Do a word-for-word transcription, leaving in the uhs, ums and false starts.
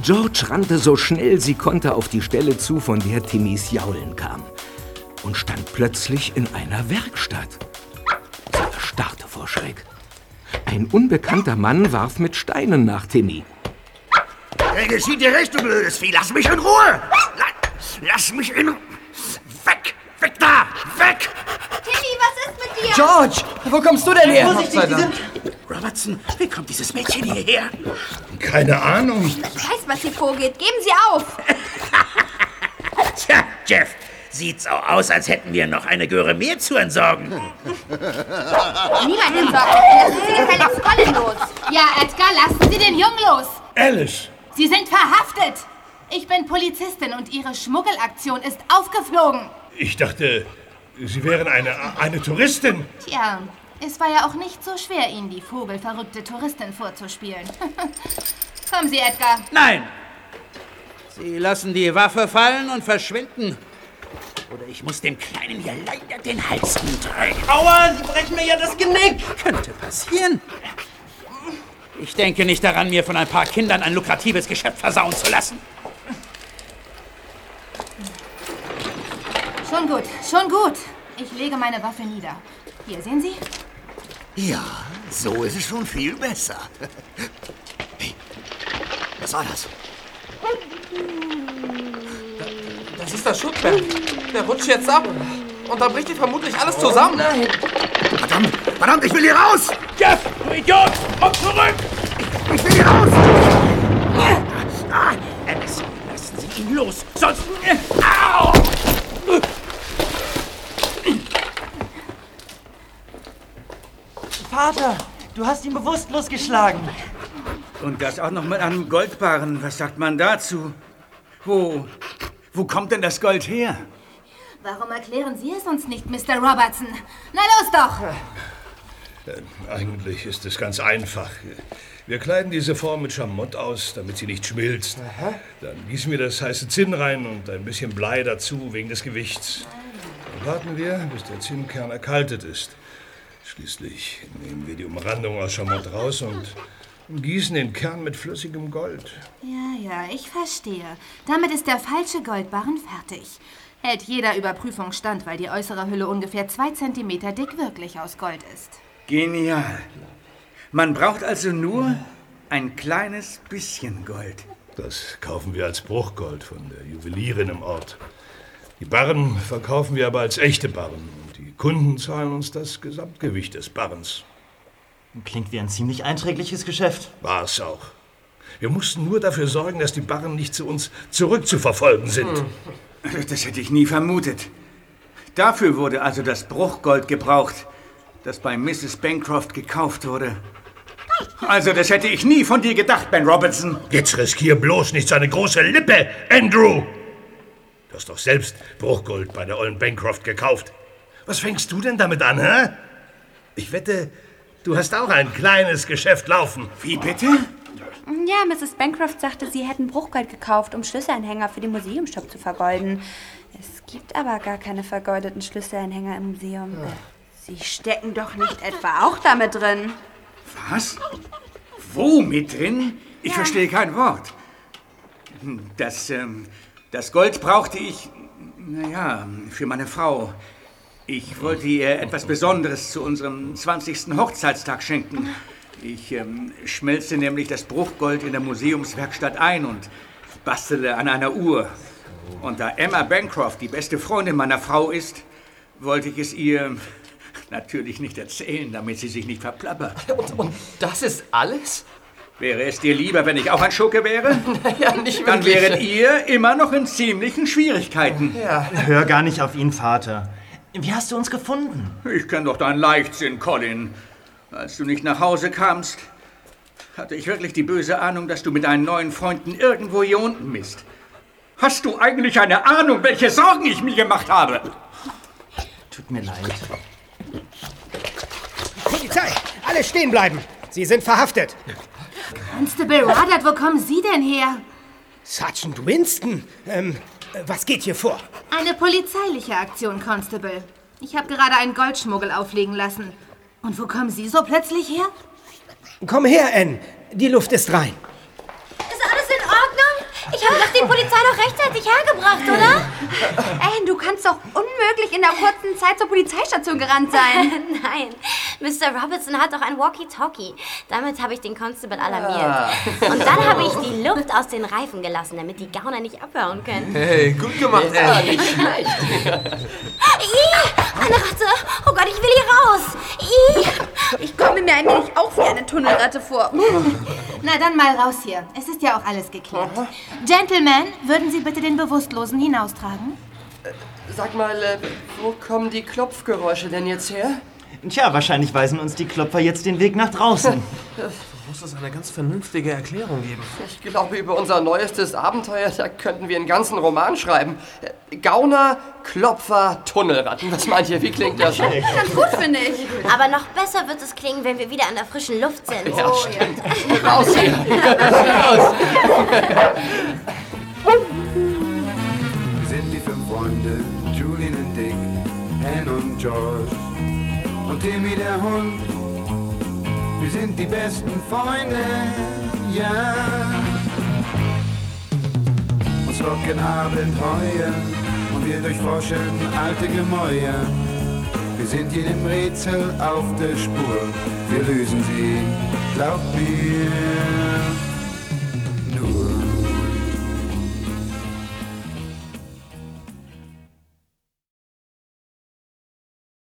George rannte so schnell sie konnte auf die Stelle zu, von der Timmys Jaulen kam. Und stand plötzlich in einer Werkstatt. Sie erstarrte vor Schreck. Ein unbekannter Mann warf mit Steinen nach Timmy. Hey, geschieht dir recht, du blödes Vieh. Lass mich in Ruhe. Lass, lass mich in Ruhe. Weg, weg da, weg. Timmy, was ist mit dir? George, wo kommst du denn her? Vorsichtig, die sind... Robertson, wie kommt dieses Mädchen hierher? Keine Ahnung. Ich weiß, was hier vorgeht. Geben Sie auf. Tja, Jeff, sieht so aus, als hätten wir noch eine Göre mehr zu entsorgen. Niemand entsorgen. Lassen Sie gefälligst Colin los. Ja, Edgar, lassen Sie den Jungen los. Alice. Sie sind verhaftet. Ich bin Polizistin und Ihre Schmuggelaktion ist aufgeflogen. Ich dachte, Sie wären eine, eine Touristin. Tja, es war ja auch nicht so schwer, Ihnen die vogelverrückte Touristin vorzuspielen. Kommen Sie, Edgar. Nein! Sie lassen die Waffe fallen und verschwinden. Oder ich muss dem Kleinen hier leider den Hals umdrehen. Aua, Sie brechen mir ja das Genick. Könnte passieren. Ich denke nicht daran, mir von ein paar Kindern ein lukratives Geschäft versauen zu lassen. Schon gut, schon gut. Ich lege meine Waffe nieder. Hier, sehen Sie? Ja, so ist es schon viel besser. Hey, was war das? Das ist das Schuttberg. Der rutscht jetzt ab. Und da bricht hier vermutlich alles zusammen. Oh nein. Verdammt, verdammt, ich will hier raus! Jeff, du Idiot, komm zurück! Ich will hier raus! Ah, Alice, lassen Sie ihn los, sonst... Au! Vater, du hast ihn bewusstlos geschlagen. Und das auch noch mit einem Goldbarren. Was sagt man dazu? Wo, wo kommt denn das Gold her? Warum erklären Sie es uns nicht, Mister Robertson? Na los doch! Äh, eigentlich ist es ganz einfach. Wir kleiden diese Form mit Schamott aus, damit sie nicht schmilzt. Aha. Dann gießen wir das heiße Zinn rein und ein bisschen Blei dazu, wegen des Gewichts. Dann warten wir, bis der Zinnkern erkaltet ist. Schließlich nehmen wir die Umrandung aus Schamott raus und gießen den Kern mit flüssigem Gold. Ja, ja, ich verstehe. Damit ist der falsche Goldbarren fertig. Hält jeder Überprüfung stand, weil die äußere Hülle ungefähr zwei Zentimeter dick wirklich aus Gold ist. Genial. Man braucht also nur ein kleines bisschen Gold. Das kaufen wir als Bruchgold von der Juwelierin im Ort. Die Barren verkaufen wir aber als echte Barren. Und die Kunden zahlen uns das Gesamtgewicht des Barrens. Klingt wie ein ziemlich einträgliches Geschäft. War es auch. Wir mussten nur dafür sorgen, dass die Barren nicht zu uns zurückzuverfolgen sind. Hm. Das hätte ich nie vermutet. Dafür wurde also das Bruchgold gebraucht, das bei Misses Bancroft gekauft wurde. Also das hätte ich nie von dir gedacht, Ben Robertson. Jetzt riskier bloß nicht seine große Lippe, Andrew! Du hast doch selbst Bruchgold bei der ollen Bancroft gekauft. Was fängst du denn damit an, hä? Ich wette, du hast auch ein kleines Geschäft laufen. Wie bitte? Ja, Misses Bancroft sagte, sie hätten Bruchgold gekauft, um Schlüsselanhänger für den Museumsshop zu vergolden. Es gibt aber gar keine vergoldeten Schlüsselanhänger im Museum. Ja. Sie stecken doch nicht etwa auch damit drin? Was? Wo mit drin? Ich ja. verstehe kein Wort. Das, ähm, das Gold brauchte ich, naja, für meine Frau. Ich wollte ihr etwas Besonderes zu unserem zwanzigsten Hochzeitstag schenken. Ich ähm, schmelze nämlich das Bruchgold in der Museumswerkstatt ein und bastele an einer Uhr. Und da Emma Bancroft die beste Freundin meiner Frau ist, wollte ich es ihr natürlich nicht erzählen, damit sie sich nicht verplappert. Und, und das ist alles? Wäre es dir lieber, wenn ich auch ein Schurke wäre? Naja, nicht wirklich. Dann wäret ihr immer noch in ziemlichen Schwierigkeiten. Ja. Hör gar nicht auf ihn, Vater. Wie hast du uns gefunden? Ich kenn doch deinen Leichtsinn, Colin. Als du nicht nach Hause kamst, hatte ich wirklich die böse Ahnung, dass du mit deinen neuen Freunden irgendwo hier unten bist. Hast du eigentlich eine Ahnung, welche Sorgen ich mir gemacht habe? Tut mir leid. Polizei! Alle stehen bleiben! Sie sind verhaftet! Constable Ruddard, wo kommen Sie denn her? Sergeant Winston, ähm, was geht hier vor? Eine polizeiliche Aktion, Constable. Ich habe gerade einen Goldschmuggel auflegen lassen. Und wo kommen Sie so plötzlich her? Komm her, Ann. Die Luft ist rein. Ist alles in Ordnung? die Polizei doch rechtzeitig hergebracht, oder? Ey, du kannst doch unmöglich in der kurzen Zeit zur Polizeistation gerannt sein. Nein, Mister Robertson hat doch ein Walkie-Talkie. Damit habe ich den Constable alarmiert. Und dann habe ich die Luft aus den Reifen gelassen, damit die Gauner nicht abhören können. Hey, gut gemacht, ja, ey. nicht schlecht. Ih, eine Ratte. Oh Gott, ich will hier raus. Ih. Ich komme mir ein wenig auch wie eine Tunnelratte vor. Na dann mal raus hier. Es ist ja auch alles geklärt. Gentlemen, würden Sie bitte den Bewusstlosen hinaustragen? Sag mal, äh, wo kommen die Klopfgeräusche denn jetzt her? Tja, wahrscheinlich weisen uns die Klopfer jetzt den Weg nach draußen. Muss es eine ganz vernünftige Erklärung geben. Ich glaube, über unser neuestes Abenteuer, da könnten wir einen ganzen Roman schreiben. Gauner, Klopfer, Tunnelratten. Was meint ihr? Wie klingt das? Ganz gut, finde ich. Aber noch besser wird es klingen, wenn wir wieder an der frischen Luft sind. Ja, stimmt. Raus hier! Raus! Wir sind die fünf Freunde, Julian und Dick, Anne und George und Timmy der Hund. Wir sind die besten Freunde, ja. Uns locken Abenteuer und wir durchforschen alte Gemäuer. Wir sind jedem Rätsel auf der Spur, wir lösen sie, glaub mir.